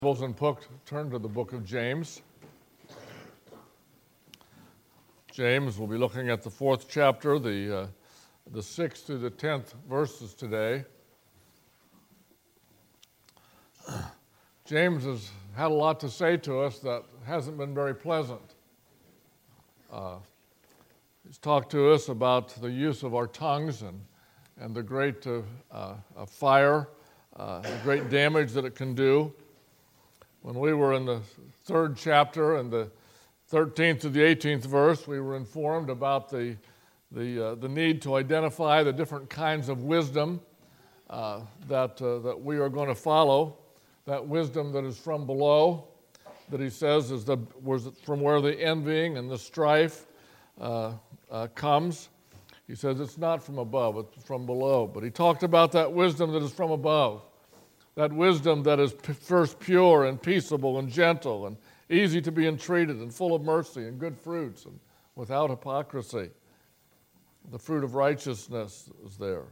Bibles and turn to the book of James. James, we'll be looking at the 4th chapter, the 6th through the 10th verses today. James has had a lot to say to us that hasn't been very pleasant. He's talked to us about the use of our tongues and the great fire, the great damage that it can do. When we were in the 3rd chapter and the 13th to the 18th verse, we were informed about the need to identify the different kinds of wisdom that we are going to follow. That wisdom that is from below, that he says was from where the envying and the strife comes. He says it's not from above, it's from below. But he talked about that wisdom that is from above. That wisdom that is first pure and peaceable and gentle and easy to be entreated and full of mercy and good fruits and without hypocrisy. The fruit of righteousness is there.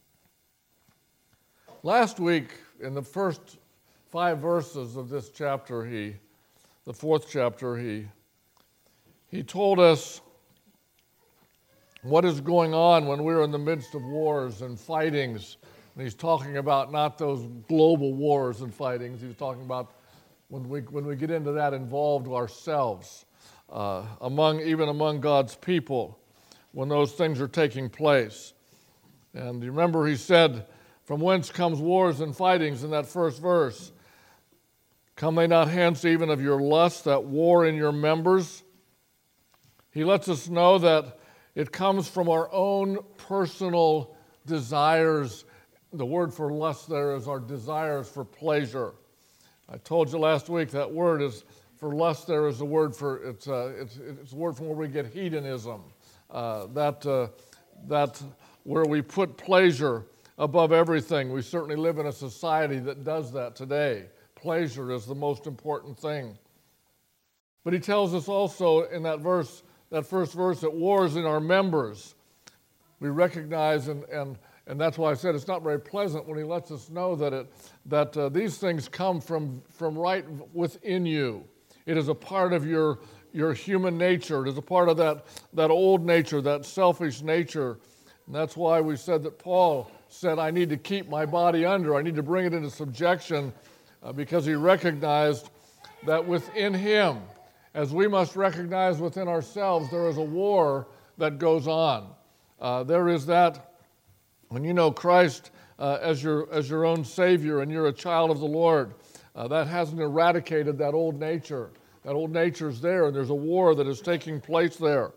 Last week, in the first 5 verses of this chapter, the 4th chapter, he told us what is going on when we're in the midst of wars and fightings. And he's talking about not those global wars and fightings. He was talking about when we get into that involved ourselves, even among God's people, when those things are taking place. And you remember he said, from whence comes wars and fightings in that first verse? Come they not hence even of your lust, that war in your members? He lets us know that it comes from our own personal desires. The word for lust there is our desires for pleasure. I told you last week that word is for lust. There is a word for it's a word from where we get hedonism. That where we put pleasure above everything. We certainly live in a society that does that today. Pleasure is the most important thing. But he tells us also in that first verse, that wars in our members. We recognize and that's why I said it's not very pleasant when he lets us know that these things come from right within you. It is a part of your human nature. It is a part of that old nature, that selfish nature. And that's why we said that Paul said, I need to keep my body under. I need to bring it into subjection because he recognized that within him, as we must recognize within ourselves, there is a war that goes on. There is that. When you know Christ as your own Savior and you're a child of the Lord, that hasn't eradicated that old nature. That old nature is there, and there's a war that is taking place there.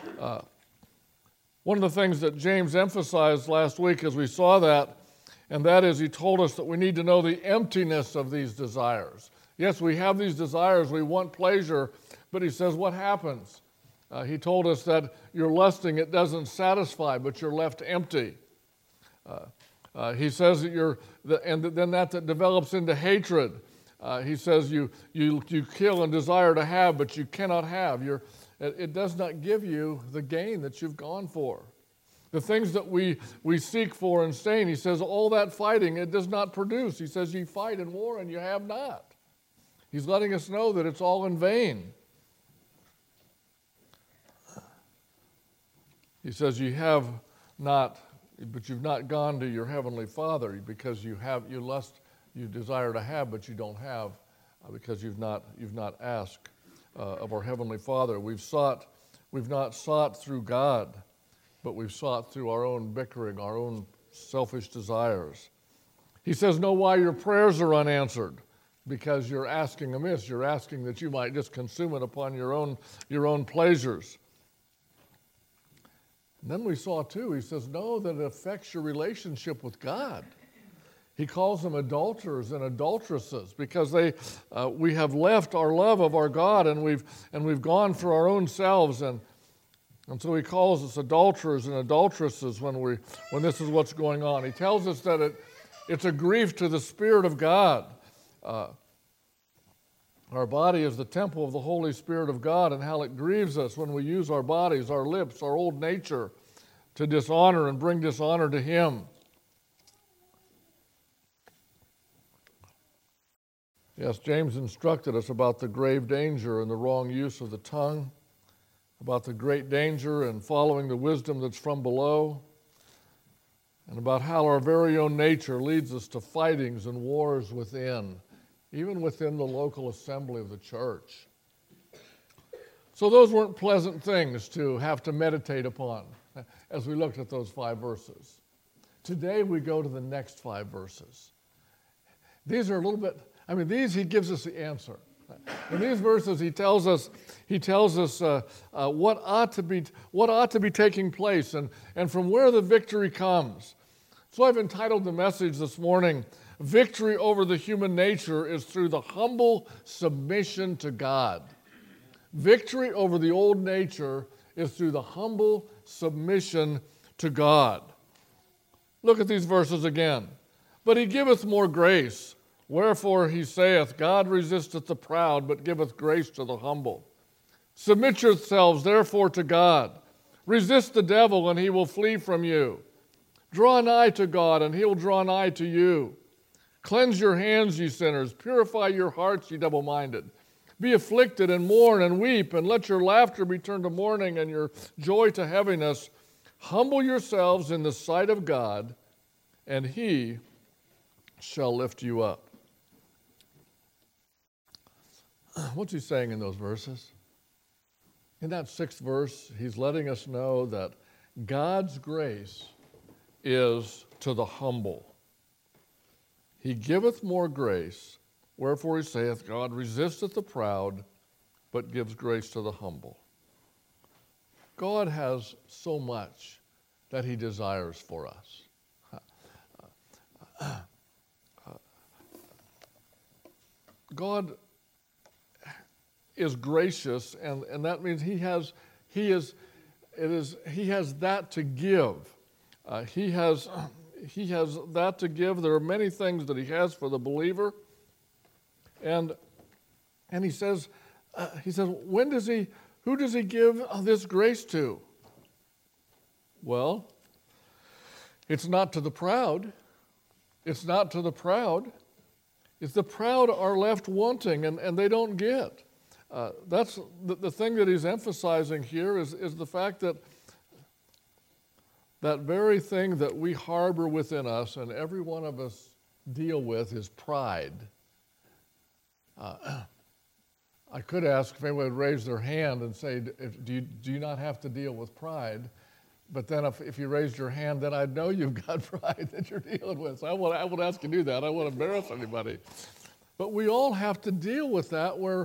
One of the things that James emphasized last week as we saw that, and that is he told us that we need to know the emptiness of these desires. Yes, we have these desires, we want pleasure, but he says what happens? He told us that you're lusting, it doesn't satisfy, but you're left empty. He says that then that develops into hatred. He says you kill and desire to have, but you cannot have. It does not give you the gain that you've gone for. The things that we seek for and sustain, he says, all that fighting, it does not produce. He says you fight in war and you have not. He's letting us know that it's all in vain. He says you have not, but you've not gone to your heavenly Father because you desire to have, but you don't have because you've not asked of our heavenly Father. We've not sought through God, but we've sought through our own bickering, our own selfish desires. He says, know why your prayers are unanswered, because you're asking amiss. You're asking that you might just consume it upon your own pleasures. And then we saw too, he says, no, that it affects your relationship with God. He calls them adulterers and adulteresses because we have left our love of our God and we've gone for our own selves, and so he calls us adulterers and adulteresses when this is what's going on. He tells us that it's a grief to the Spirit of God. Our body is the temple of the Holy Spirit of God, and how it grieves us when we use our bodies, our lips, our old nature to dishonor and bring dishonor to Him. Yes, James instructed us about the grave danger and the wrong use of the tongue, about the great danger in following the wisdom that's from below, and about how our very own nature leads us to fightings and wars within, even within the local assembly of the church. So those weren't pleasant things to have to meditate upon as we looked at those 5 verses. Today we go to the next 5 verses. These are a little bit, these he gives us the answer. In these verses he tells us what ought to be taking place and from where the victory comes. So I've entitled the message this morning, Victory Over the Human Nature is Through the Humble Submission to God. Victory over the old nature is through the humble submission to God. Look at these verses again. But he giveth more grace. Wherefore he saith, God resisteth the proud, but giveth grace to the humble. Submit yourselves therefore to God. Resist the devil, and he will flee from you. Draw nigh to God, and he will draw nigh to you. Cleanse your hands, ye sinners. Purify your hearts, ye double-minded. Be afflicted and mourn and weep, and let your laughter be turned to mourning and your joy to heaviness. Humble yourselves in the sight of God, and he shall lift you up. What's he saying in those verses? In that 6th verse, he's letting us know that God's grace is to the humble. He giveth more grace, wherefore he saith, God resisteth the proud, but gives grace to the humble. God has so much that he desires for us. God is gracious, and that means he has that to give. He has that to give. There are many things that he has for the believer, and he says, who does he give this grace to? Well, it's not to the proud. It's not to the proud. If the proud are left wanting and they don't get. That's the thing that he's emphasizing here is the fact that that very thing that we harbor within us and every one of us deal with is pride. I could ask if anyone would raise their hand and say, do you not have to deal with pride? But then if you raised your hand, then I'd know you've got pride that you're dealing with. So I would ask you to do that. I don't want to embarrass anybody. But we all have to deal with that where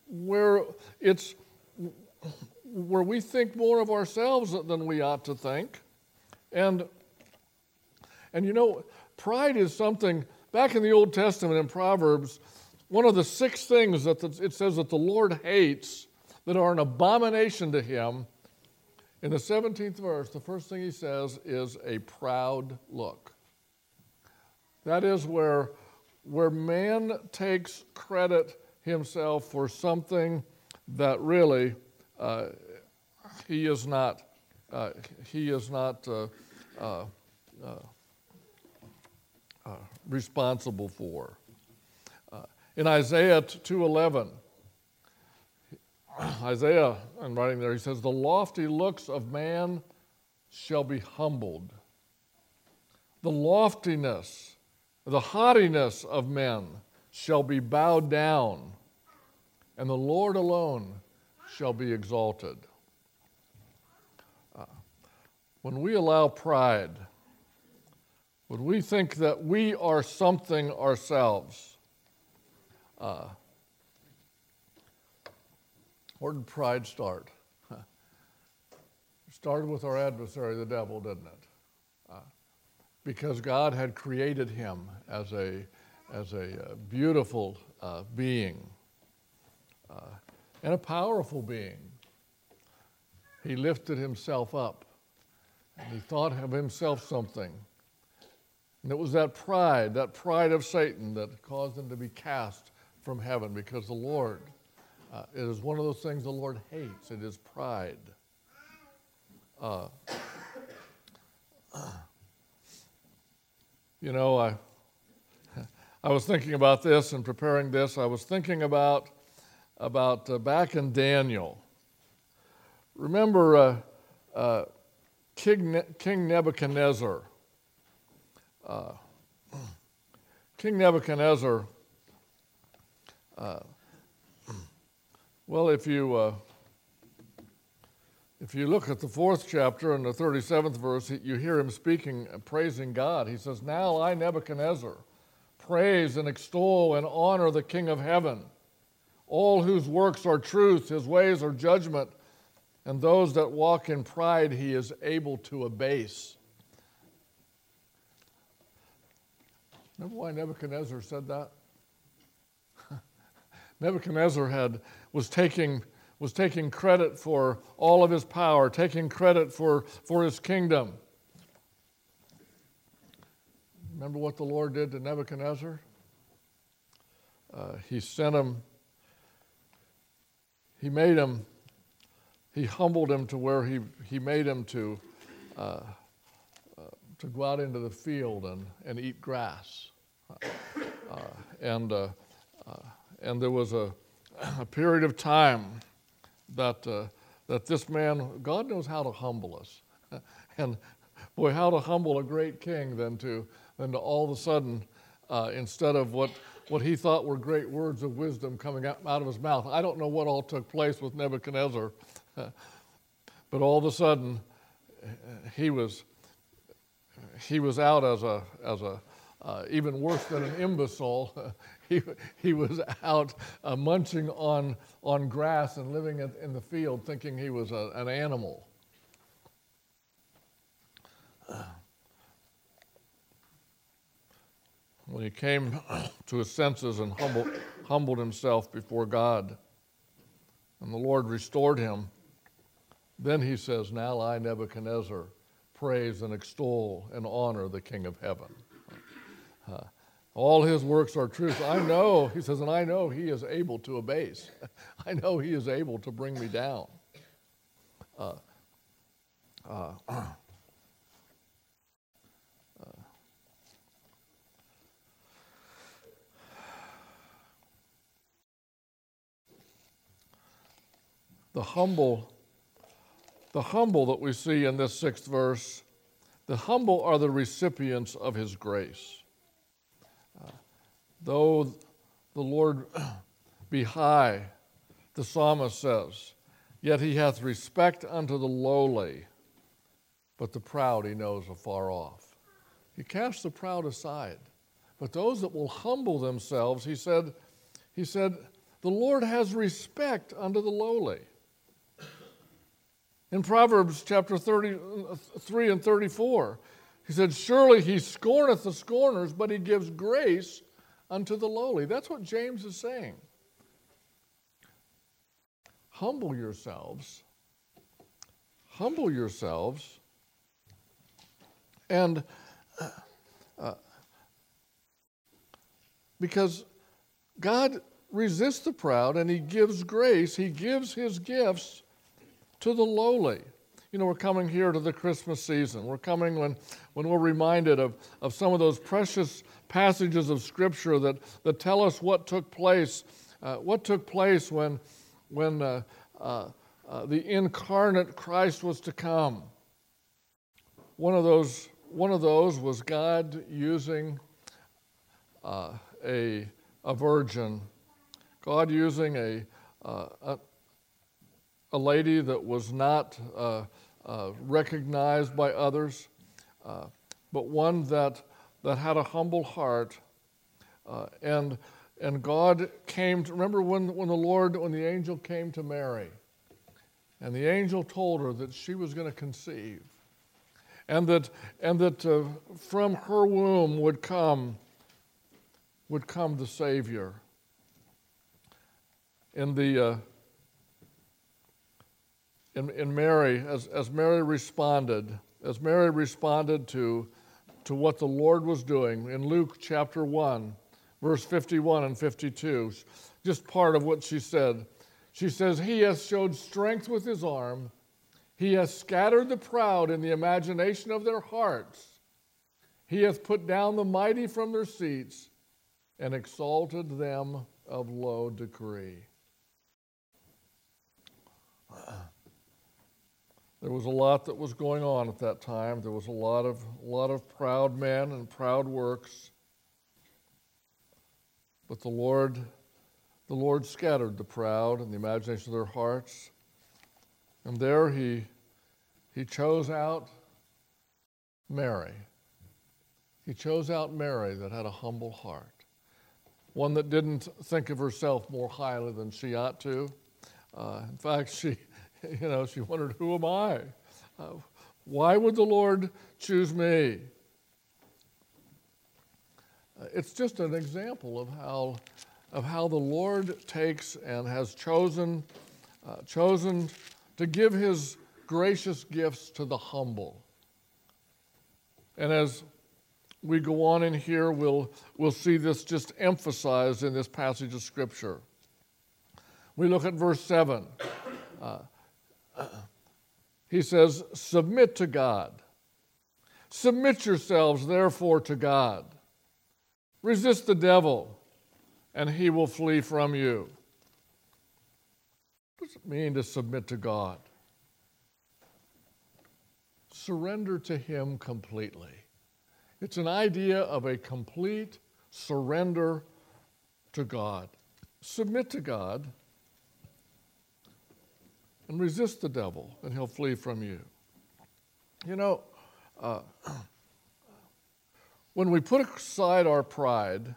we think more of ourselves than we ought to think. And you know, pride is something, back in the Old Testament in Proverbs, one of the 6 things that it says that the Lord hates that are an abomination to him. In the 17th verse, the first thing he says is a proud look. That is where man takes credit himself for something that really he is not responsible for. In Isaiah 2:11, Isaiah, I'm writing there, he says, the lofty looks of man shall be humbled. The loftiness, the haughtiness of men shall be bowed down, and the Lord alone shall be exalted. When we allow pride, when we think that we are something ourselves, where did pride start? It started with our adversary, the devil, didn't it? Because God had created him as a beautiful being and a powerful being. He lifted himself up, and he thought of himself something. And it was that pride of Satan that caused him to be cast from heaven, because the Lord, it is one of those things the Lord hates. It is pride. You know, I was thinking about this and preparing this. I was thinking about back in Daniel. Remember King Nebuchadnezzar. King Nebuchadnezzar. Well, if you look at the 4th chapter and the 37th verse, you hear him speaking, praising God. He says, "Now I, Nebuchadnezzar, praise and extol and honor the King of heaven, all whose works are truth, his ways are judgment, and those that walk in pride he is able to abase." Remember why Nebuchadnezzar said that? Nebuchadnezzar was taking credit for all of his power, taking credit for his kingdom. Remember what the Lord did to Nebuchadnezzar? He sent him, he humbled him to where he made him to go out into the field and eat grass. And there was a period of time that this man, God knows how to humble us. And boy, how to humble a great king than to all of a sudden, instead of what he thought were great words of wisdom coming out of his mouth. I don't know what all took place with Nebuchadnezzar, but all of a sudden, he was out as a even worse than an imbecile. He was out munching on grass and living in the field, thinking he was an animal. When he came to his senses and humbled himself before God, and the Lord restored him, then he says, "Now I, Nebuchadnezzar, praise and extol and honor the King of heaven. All his works are truth. I know," he says, "and I know he is able to abase. I know he is able to bring me down." The humble that we see in this 6th verse, the humble are the recipients of his grace. Though the Lord be high, the psalmist says, yet he hath respect unto the lowly, but the proud he knows afar off. He casts the proud aside, but those that will humble themselves, he said, the Lord has respect unto the lowly. In Proverbs chapter 33 and 34, he said, surely he scorneth the scorners, but he gives grace unto the lowly. That's what James is saying. Humble yourselves, and because God resists the proud and he gives grace, he gives his gifts to the lowly. You know, we're coming here to the Christmas season. We're coming when we're reminded of some of those precious passages of Scripture that tell us what took place when the incarnate Christ was to come. One of those was God using a virgin, God using a lady that was not recognized by others, but one that had a humble heart, and God came to, remember when the angel came to Mary, and the angel told her that she was going to conceive, and that from her womb would come the Savior. In Mary, as Mary responded to what the Lord was doing, in Luke chapter 1, verse 51 and 52, just part of what she said. She says, he has showed strength with his arm. He has scattered the proud in the imagination of their hearts. He hath put down the mighty from their seats and exalted them of low degree. There was a lot that was going on at that time. There was a lot of proud men and proud works. But the Lord scattered the proud in the imagination of their hearts. And there he chose out Mary. He chose out Mary that had a humble heart. One that didn't think of herself more highly than she ought to. In fact, she wondered, who am I? Why would the Lord choose me? It's just an example of how the Lord takes and has chosen to give his gracious gifts to the humble. And as we go on in here, we'll see this just emphasized in this passage of Scripture. We look at verse 7. He says, submit to God. Submit yourselves, therefore, to God. Resist the devil, and he will flee from you. What does it mean to submit to God? Surrender to him completely. It's an idea of a complete surrender to God. Submit to God and resist the devil, and he'll flee from you. You know, when we put aside our pride,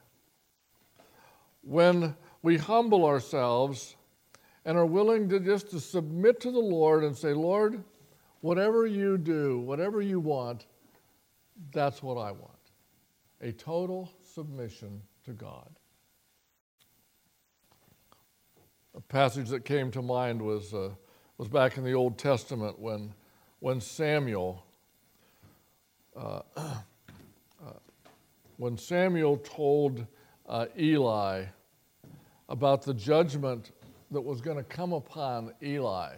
when we humble ourselves and are willing to submit to the Lord and say, Lord, whatever you do, whatever you want, that's what I want. A total submission to God. A passage that came to mind was back in the Old Testament when Samuel told Eli about the judgment that was going to come upon Eli.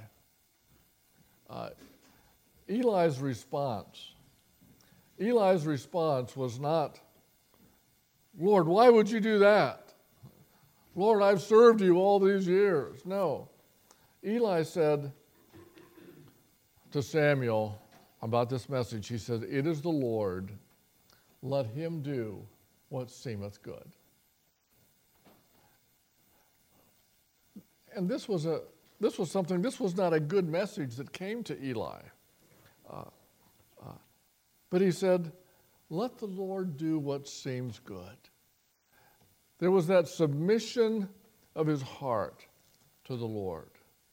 Eli's response was not, Lord, why would you do that? Lord, I've served you all these years. No. Eli said to Samuel about this message, he said, it is the Lord, let him do what seemeth good. And this was not a good message that came to Eli. But he said, let the Lord do what seems good. There was that submission of his heart to the Lord.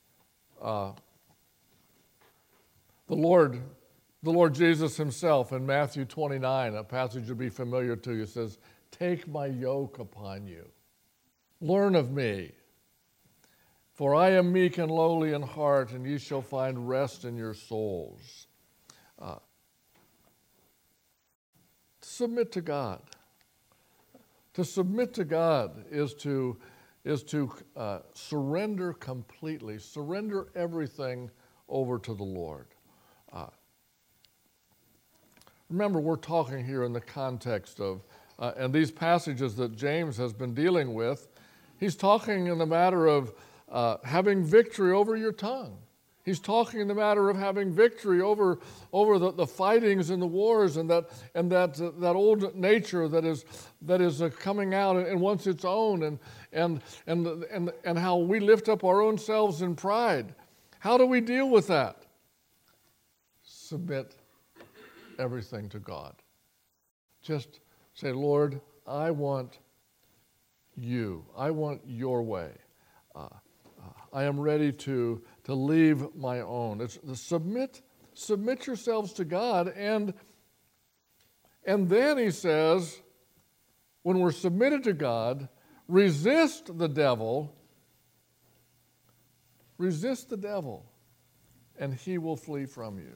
The Lord Jesus himself in Matthew 29, a passage you'll be familiar to you, says, take my yoke upon you. Learn of me. For I am meek and lowly in heart, and ye shall find rest in your souls. Submit to God. To submit to God is to surrender completely, surrender everything over to the Lord. Remember, we're talking here in the context of, and these passages that James has been dealing with, he's talking in the matter of having victory over your tongue. He's talking in the matter of having victory over the fightings and the wars and that old nature that is coming out and wants its own and how we lift up our own selves in pride. How do we deal with that? Submit everything to God. Just say, Lord, I want you. I want your way. I am ready to leave my own. It's submit yourselves to God, and then he says, when we're submitted to God, resist the devil, and he will flee from you.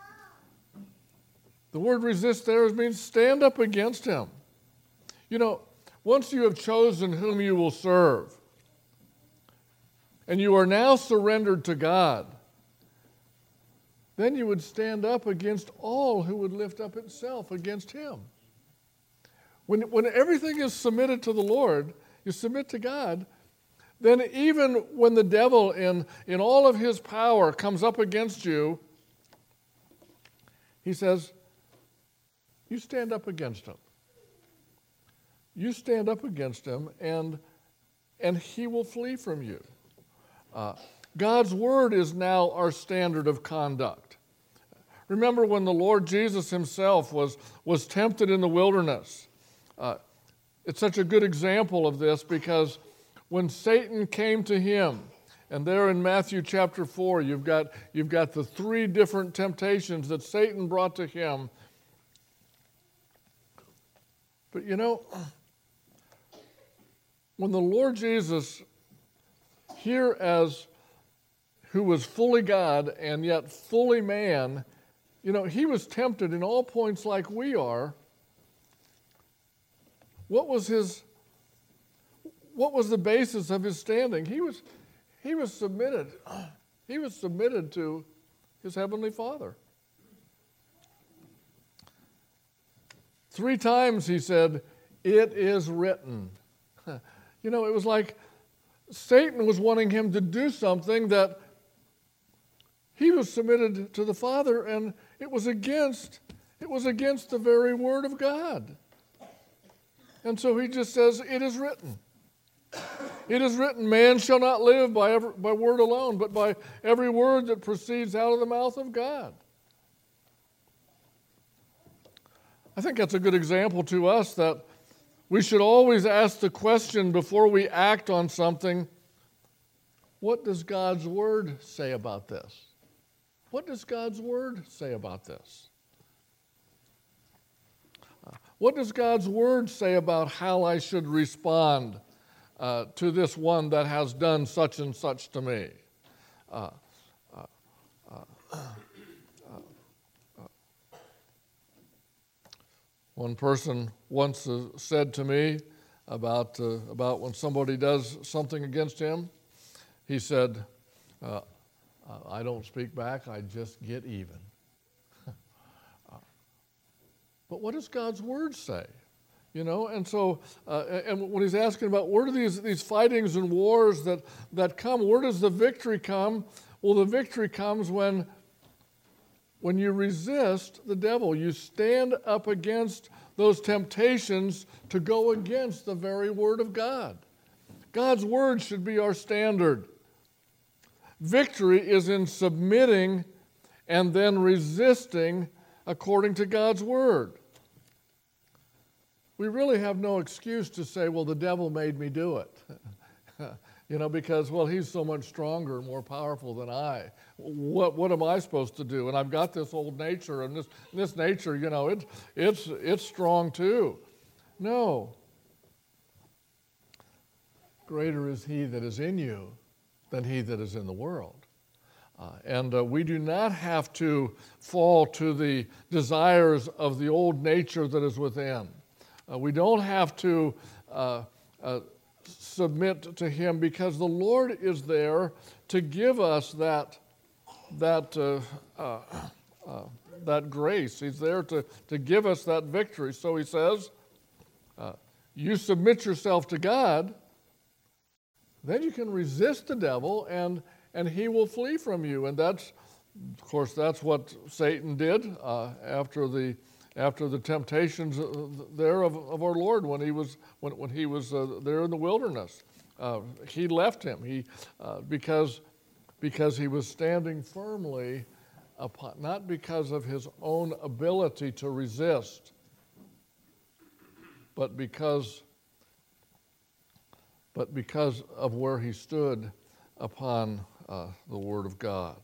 The word resist there means stand up against him. You know, once you have chosen whom you will serve, and you are now surrendered to God, then you would stand up against all who would lift up itself against him. When everything is submitted to the Lord, you submit to God, then even when the devil in all of his power comes up against you, he says, you stand up against him. You stand up against him, and he will flee from you. God's word is now our standard of conduct. Remember when the Lord Jesus himself was tempted in the wilderness. It's such a good example of this because when Satan came to him, and there in Matthew chapter 4, you've got the three different temptations that Satan brought to him. But when the Lord Jesus, here as who was fully God and yet fully man, he was tempted in all points like we are. What was the basis of his standing? He was submitted. He was submitted to his heavenly Father. 3 times he said, "It is written." It was like Satan was wanting him to do something that he was submitted to the Father, and it was against the very word of God. And so he just says, "It is written. It is written, man shall not live by word alone, but by every word that proceeds out of the mouth of God." I think that's a good example to us that we should always ask the question before we act on something, what does God's word say about this? What does God's word say about this? What does God's word say about how I should respond to this one that has done such and such to me? One person once said to me about when somebody does something against him, he said, "I don't speak back, I just get even." But what does God's word say? And so, and when he's asking about where do these fightings and wars that come, where does the victory come? Well, the victory comes when you resist the devil. You stand up against those temptations to go against the very word of God. God's word should be our standard. Victory is in submitting and then resisting according to God's word. We really have no excuse to say, well, the devil made me do it. Because, well, he's so much stronger and more powerful than I. What am I supposed to do? And I've got this old nature, and this nature, it's strong too. No. Greater is he that is in you than he that is in the world. And we do not have to fall to the desires of the old nature that is within. We don't have to submit to him because the Lord is there to give us that grace. He's there to give us that victory. So he says, you submit yourself to God, then you can resist the devil and he will flee from you. And that's what Satan did after the temptations there of our Lord when he was there in the wilderness. He left him. Because he was standing firmly upon, not because of his own ability to resist, but because of where he stood upon the Word of God.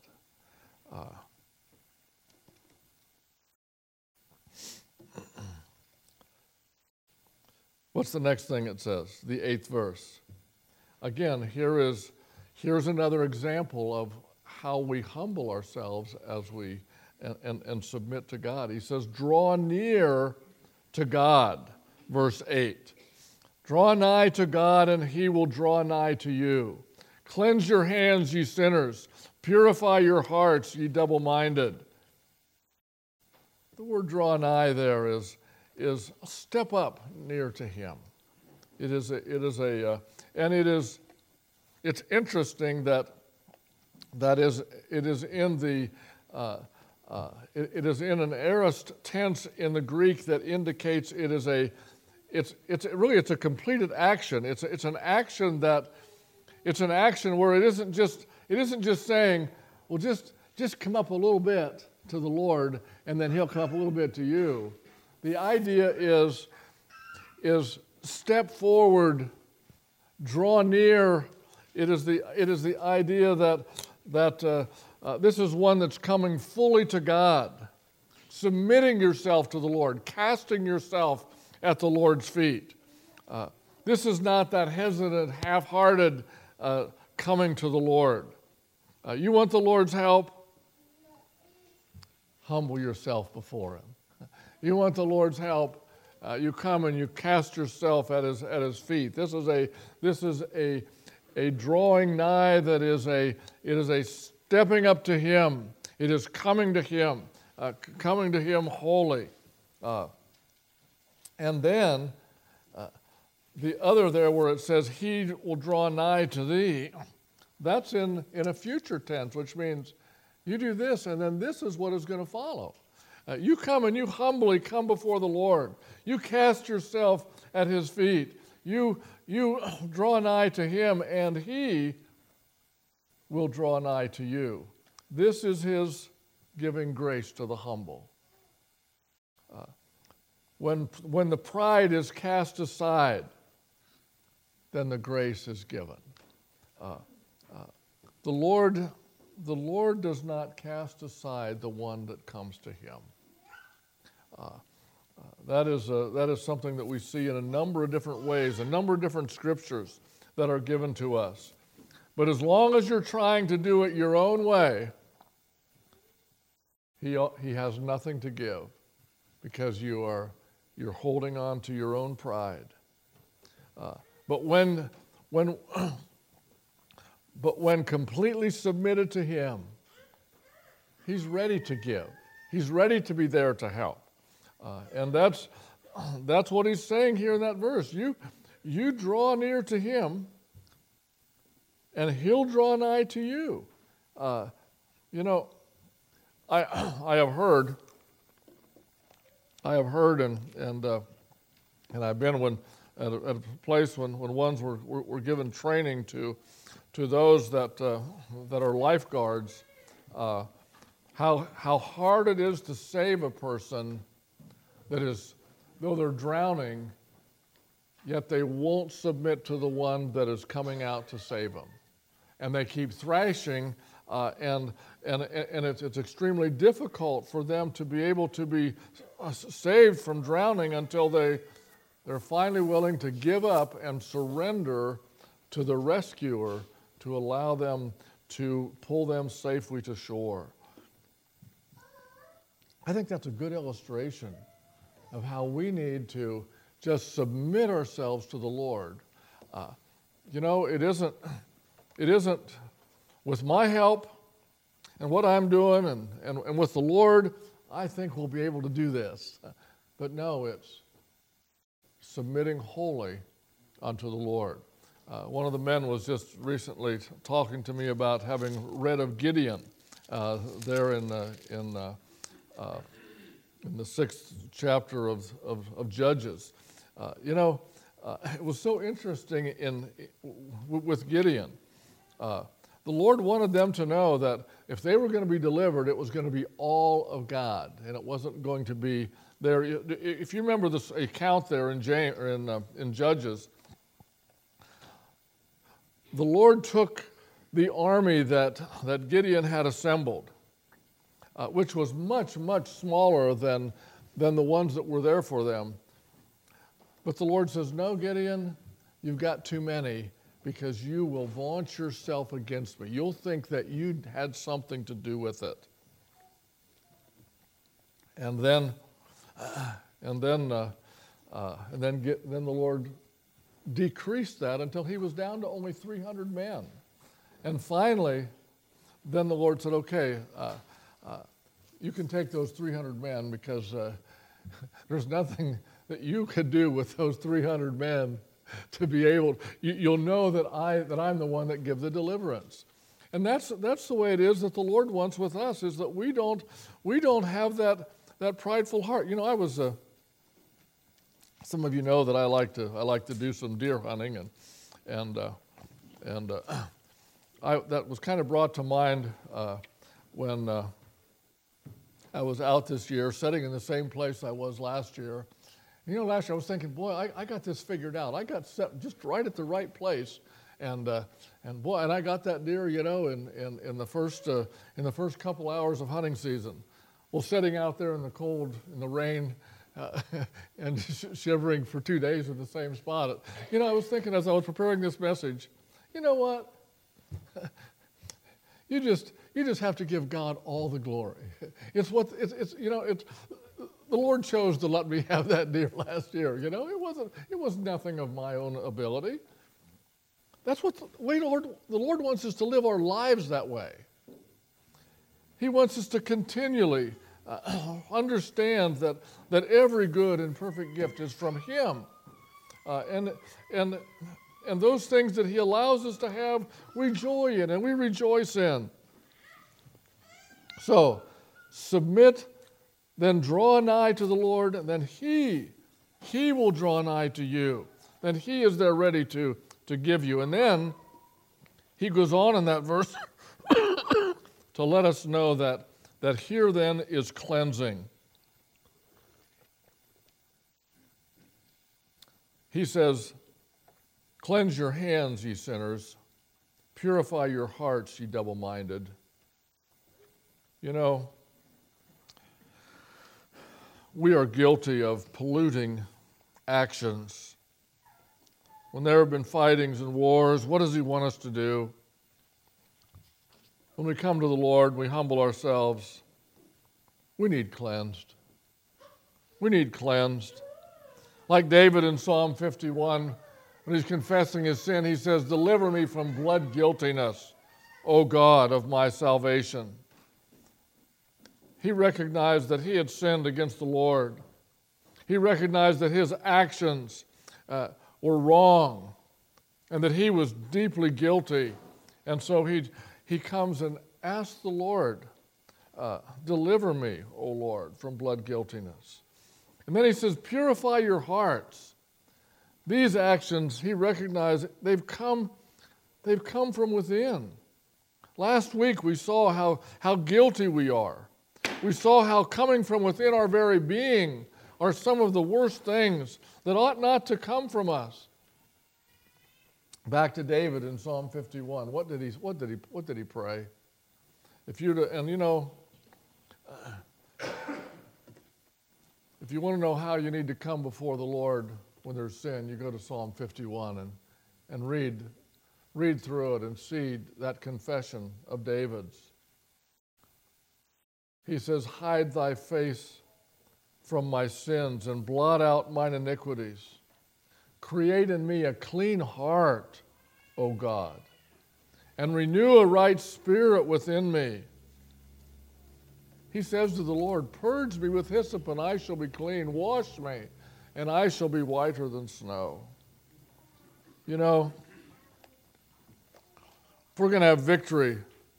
What's the next thing it says? The 8th verse. Again, here's another example of how we humble ourselves as we and submit to God. He says, draw near to God, verse 8. Draw nigh to God, and he will draw nigh to you. Cleanse your hands, ye sinners. Purify your hearts, ye double-minded. The word draw nigh there is step up near to him. It's interesting that it is in an aorist tense in the Greek that indicates it's a completed action. It's an action where it isn't just saying, well, just come up a little bit to the Lord, and then he'll come up a little bit to you. The idea is step forward, draw near. It is the idea that this is one that's coming fully to God, submitting yourself to the Lord, casting yourself at the Lord's feet. This is not that hesitant, half-hearted coming to the Lord. You want the Lord's help? Humble yourself before him. You want the Lord's help? You come and you cast yourself at his feet. This is a drawing nigh that is a stepping up to him. It is coming to him wholly. And then the other there where it says, he will draw nigh to thee, that's in a future tense, which means you do this, and then this is what is going to follow. You come and you humbly come before the Lord. You cast yourself at his feet. You draw nigh to him, and he will draw nigh to you. This is his giving grace to the humble. When the pride is cast aside, then the grace is given. The Lord does not cast aside the one that comes to him. That is something that we see in a number of different ways, a number of different scriptures that are given to us. But as long as you're trying to do it your own way, he has nothing to give, because you're holding on to your own pride. But when completely submitted to him, he's ready to give. He's ready to be there to help. And that's what he's saying here in that verse. You draw near to him, and he'll draw nigh to you. I have heard, and I've been at a place when ones were given training to those that are lifeguards, how hard it is to save a person that is, though they're drowning, yet they won't submit to the one that is coming out to save them. And they keep thrashing, and it's extremely difficult for them to be able to be saved from drowning until they're finally willing to give up and surrender to the rescuer to allow them to pull them safely to shore. I think that's a good illustration of how we need to just submit ourselves to the Lord. It isn't with my help and what I'm doing and with the Lord, I think we'll be able to do this. But no, it's submitting wholly unto the Lord. One of the men was just recently talking to me about having read of Gideon there in the 6th chapter of Judges. It was so interesting with Gideon. The Lord wanted them to know that if they were going to be delivered, it was going to be all of God, and it wasn't going to be there. If you remember this account there in Judges, the Lord took the army that Gideon had assembled, which was much, much smaller than the ones that were there for them. But the Lord says, no, Gideon, you've got too many, because you will vaunt yourself against me. You'll think that you had something to do with it. And then the Lord decreased that until he was down to only 300 men. And finally, then the Lord said, okay, you can take those 300 men because there's nothing that you could do with those 300 men to be able, you'll know that I'm the one that gives the deliverance. And that's the way it is that the Lord wants with us, is that we don't have that prideful heart. You know, I was some of you know that I like to do some deer hunting, and that was kind of brought to mind when I was out this year, sitting in the same place I was last year. You know, last year I was thinking, boy, I got this figured out. I got set just right at the right place, and I got that deer, you know, in the first couple hours of hunting season. Well, sitting out there in the cold, in the rain, and shivering for 2 days in the same spot. You know, I was thinking as I was preparing this message, you know what? You just have to give God all the glory. It's the Lord chose to let me have that deer last year. You know, it was nothing of my own ability. That's what the Lord wants us to live our lives that way. He wants us to continually understand that every good and perfect gift is from Him, and those things that He allows us to have, we joy in and we rejoice in. So, submit, then draw nigh to the Lord, and then He will draw nigh to you. Then He is there ready to give you. And then He goes on in that verse to let us know that here then is cleansing. He says, "Cleanse your hands, ye sinners. Purify your hearts, ye double-minded." You know, we are guilty of polluting actions. When there have been fightings and wars, what does He want us to do? When we come to the Lord, we humble ourselves. We need cleansed. We need cleansed. Like David in Psalm 51, when he's confessing his sin, he says, "Deliver me from blood guiltiness, O God of my salvation." He recognized that he had sinned against the Lord. He recognized that his actions were wrong and that he was deeply guilty. And so he comes and asks the Lord, "Deliver me, O Lord, from blood guiltiness." And then he says, "Purify your hearts." These actions, he recognized, they've come from within. Last week we saw how guilty we are. We saw how coming from within our very being are some of the worst things that ought not to come from us. Back to David in Psalm 51. What did he pray? If you want to know how you need to come before the Lord when there's sin, you go to Psalm 51 and read through it and see that confession of David's. He says, "Hide thy face from my sins and blot out mine iniquities. Create in me a clean heart, O God, and renew a right spirit within me." He says to the Lord, "Purge me with hyssop, and I shall be clean. Wash me, and I shall be whiter than snow." You know, if we're going to have victory,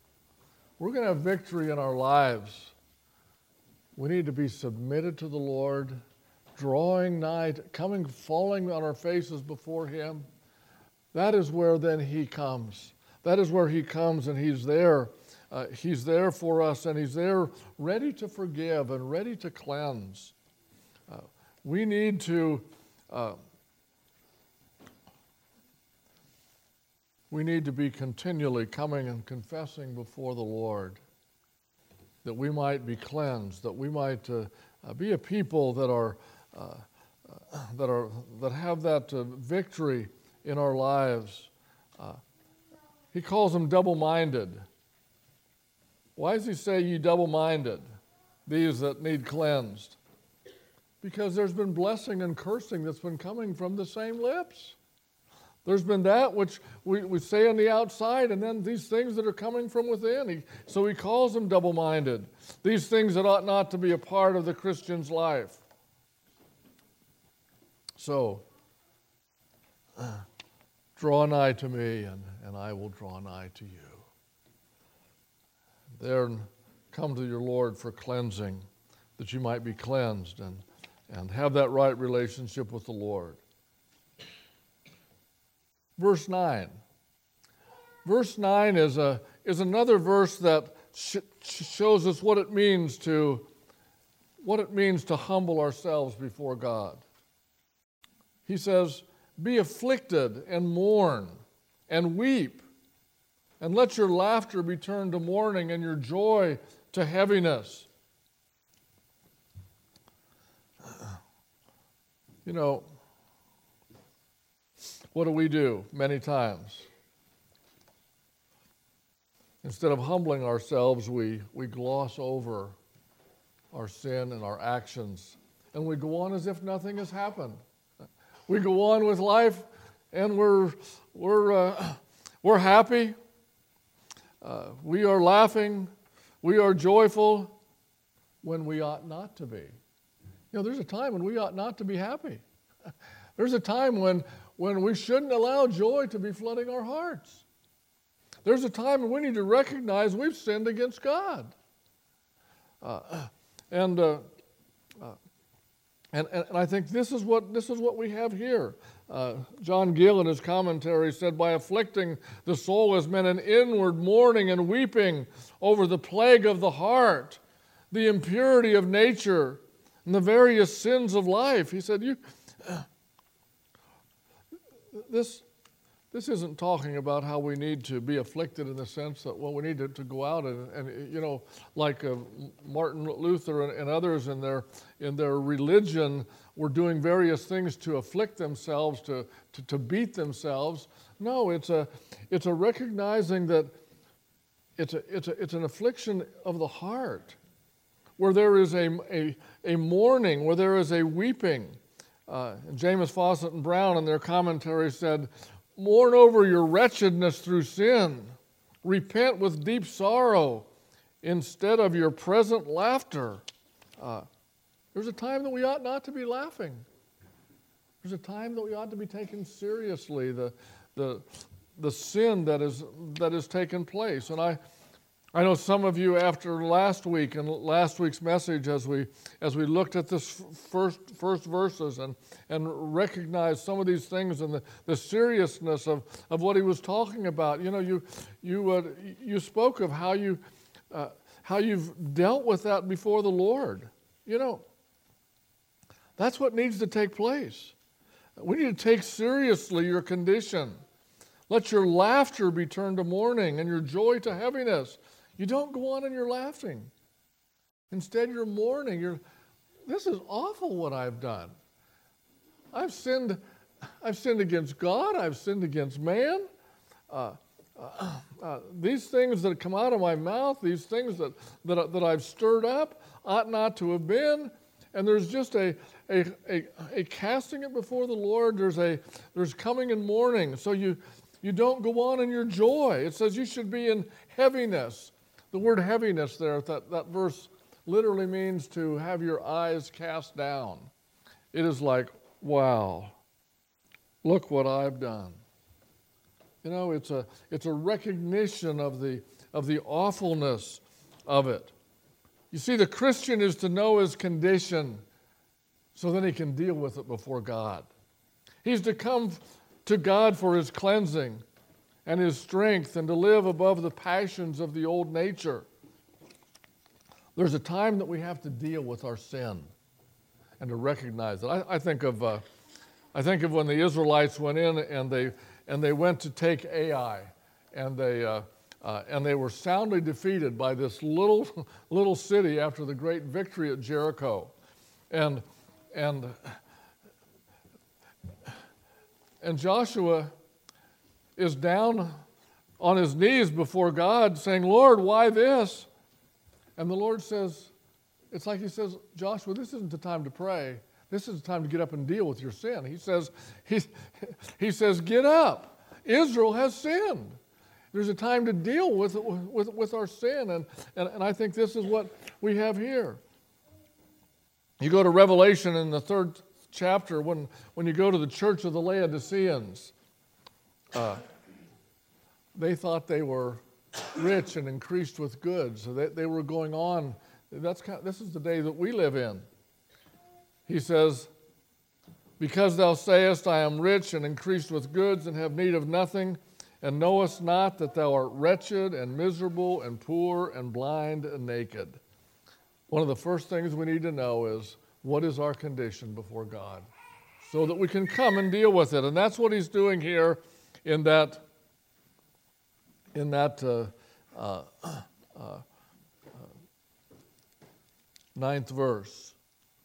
in our lives, we need to be submitted to the Lord, drawing nigh, falling on our faces before Him. That is where then He comes. That is where He comes, and He's there. He's there for us, and He's there ready to forgive and ready to cleanse. We need to be continually coming and confessing before the Lord, that we might be cleansed, that we might be a people that have that victory in our lives. He calls them double-minded. Why does he say, "Ye double-minded, these that need cleansed"? Because there's been blessing and cursing that's been coming from the same lips. There's been that which we say on the outside, and then these things that are coming from within. So he calls them double-minded. These things that ought not to be a part of the Christian's life. So, draw nigh to me, and I will draw nigh to you. There, come to your Lord for cleansing, that you might be cleansed and have that right relationship with the Lord. Verse 9. Verse 9 is another verse that shows us what it means to humble ourselves before God. He says, be afflicted and mourn and weep, and let your laughter be turned to mourning and your joy to heaviness. You know, what do we do many times? Instead of humbling ourselves, we gloss over our sin and our actions, and we go on as if nothing has happened. We go on with life, and we're happy. We are laughing. We are joyful when we ought not to be. You know, there's a time when we ought not to be happy. There's a time when we shouldn't allow joy to be flooding our hearts. There's a time when we need to recognize we've sinned against God. And I think this is what we have here. John Gill in his commentary said, by afflicting the soul is meant an inward mourning and weeping over the plague of the heart, the impurity of nature, and the various sins of life. He said, this isn't talking about how we need to be afflicted in the sense that, well, we need to go out and you know, like Martin Luther and others in their religion were doing various things to afflict themselves, to beat themselves. No, it's a recognizing that it's an affliction of the heart, where there is a mourning, where there is a weeping. James Fawcett and Brown in their commentary said, mourn over your wretchedness through sin. Repent with deep sorrow instead of your present laughter. There's a time that we ought not to be laughing. There's a time that we ought to be taking seriously the sin that is taken place. And I know some of you, after last week and last week's message, as we looked at this first verses and recognized some of these things and the seriousness of what he was talking about. You know, you spoke of how you've dealt with that before the Lord. You know, that's what needs to take place. We need to take seriously your condition. Let your laughter be turned to mourning and your joy to heaviness. You don't go on and you're laughing. Instead, you're mourning. This is awful what I've done. I've sinned against God. I've sinned against man. These things that come out of my mouth, these things that I've stirred up, ought not to have been. And there's just a casting it before the Lord. There's coming in mourning. So you don't go on in your joy. It says you should be in heaviness. The word heaviness there, that verse literally means to have your eyes cast down. It is like, wow, look what I've done. You know, it's a recognition of the awfulness of it. You see, the Christian is to know his condition so then he can deal with it before God. He's to come to God for his cleansing and his strength and to live above the passions of the old nature. There's a time that we have to deal with our sin and to recognize it. I think of when the Israelites went in and they went to take Ai, and they were soundly defeated by this little city after the great victory at Jericho, and Joshua is down on his knees before God saying, Lord, why this? And the Lord says, it's like he says, Joshua, this isn't the time to pray. This is the time to get up and deal with your sin. He says, get up. Israel has sinned. There's a time to deal with our sin. And I think this is what we have here. You go to Revelation in the third chapter, when you go to the church of the Laodiceans, they thought they were rich and increased with goods. So they were going on. This is the day that we live in. He says, because thou sayest, I am rich and increased with goods and have need of nothing, and knowest not that thou art wretched and miserable and poor and blind and naked. One of the first things we need to know is, what is our condition before God? So that we can come and deal with it. And that's what he's doing here in that ninth verse.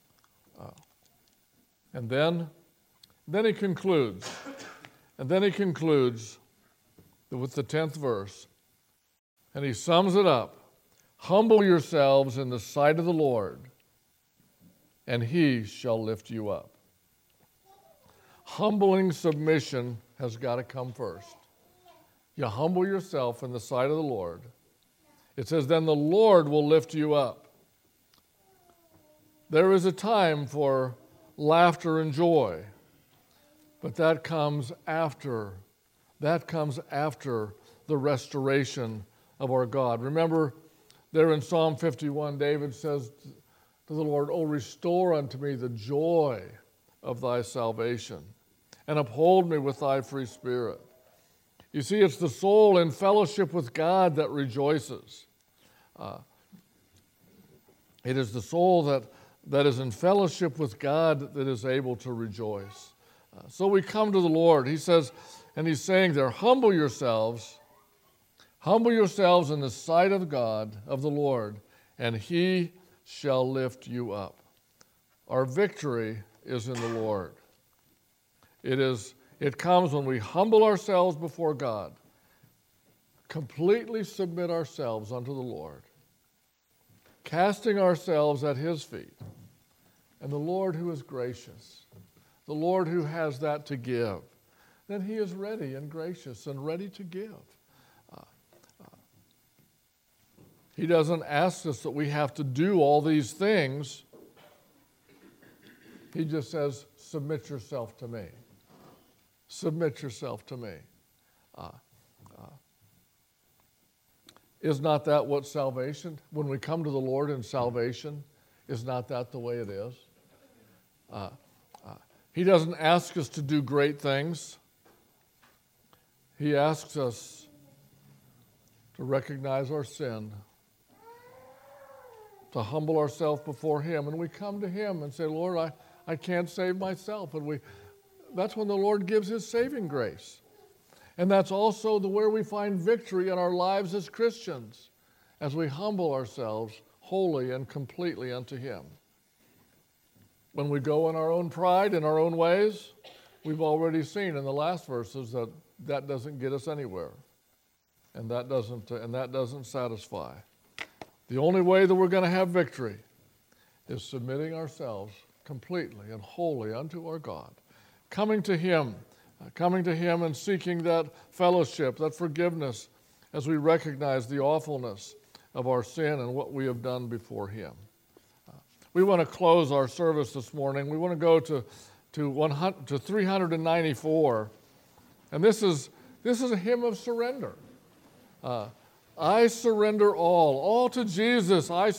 And then he concludes. And then he concludes with the 10th verse. And he sums it up. Humble yourselves in the sight of the Lord, and he shall lift you up. Humbling submission has got to come first. You humble yourself in the sight of the Lord. It says, then the Lord will lift you up. There is a time for laughter and joy, but that comes after the restoration of our God. Remember, there in Psalm 51, David says to the Lord, "O restore unto me the joy of thy salvation, and uphold me with thy free spirit." You see, it's the soul in fellowship with God that rejoices. It is the soul that is in fellowship with God that is able to rejoice. So we come to the Lord. He says, and he's saying there, humble yourselves in the sight of God, of the Lord, and he shall lift you up. Our victory is in the Lord. It comes when we humble ourselves before God, completely submit ourselves unto the Lord, casting ourselves at his feet. And the Lord who is gracious, the Lord who has that to give, then he is ready and gracious and ready to give. He doesn't ask us that we have to do all these things. He just says, submit yourself to me. Submit yourself to me. Is not that what salvation, when we come to the Lord in salvation, is not that the way it is? He doesn't ask us to do great things. He asks us to recognize our sin, to humble ourselves before him. And we come to him and say, Lord, I can't save myself. And that's when the Lord gives his saving grace. And that's also where we find victory in our lives as Christians, as we humble ourselves wholly and completely unto him. When we go in our own pride, in our own ways, we've already seen in the last verses that doesn't get us anywhere. And that doesn't satisfy. The only way that we're going to have victory is submitting ourselves completely and wholly unto our God, coming to him and seeking that fellowship, that forgiveness, as we recognize the awfulness of our sin and what we have done before him. We want to close our service this morning. We want to go to 394, and this is a hymn of surrender. I surrender all to Jesus. I